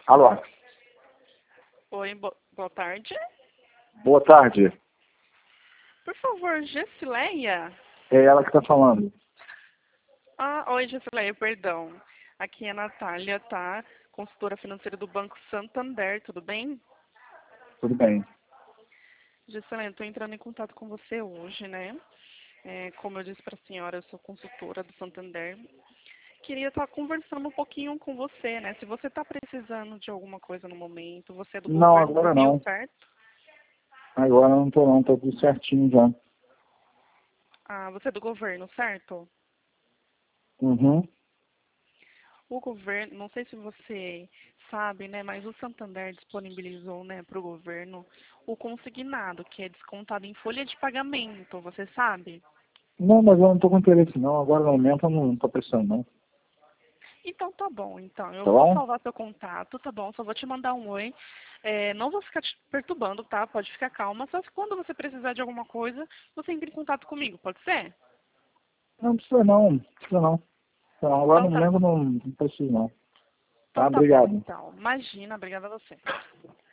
Alô? Oi, boa tarde. Boa tarde. Por favor, Gessileia? É ela que está falando. Oi, Gessileia, perdão. Aqui é a Natália, tá? Consultora financeira do Banco Santander, tudo bem? Tudo bem. Gessileia, estou entrando em contato com você hoje, né? Como eu disse para a senhora, eu sou consultora do Santander. Queria estar conversando um pouquinho com você, né? Se você está precisando de alguma coisa no momento, você é do Não, governo agora civil, não. certo? Agora não tô não, tá tudo certinho já. Você é do governo, certo? Uhum. O governo, não sei se você sabe, né, mas o Santander disponibilizou, né, para o governo o consignado, que é descontado em folha de pagamento, você sabe? Não, mas eu não tô com interesse não. Agora no momento eu não tô precisando não. Então tá bom, então eu Tá vou bom? salvar seu contato, tá bom? Só vou te mandar um oi. Não vou ficar te perturbando, tá? Pode ficar calma. Só se quando você precisar de alguma coisa, você entre em contato comigo, pode ser? Não precisa não. Não precisa não. Não, agora Então no tá, momento não preciso não. então Tá? tá bom, Obrigado. então. Imagina, obrigada a você.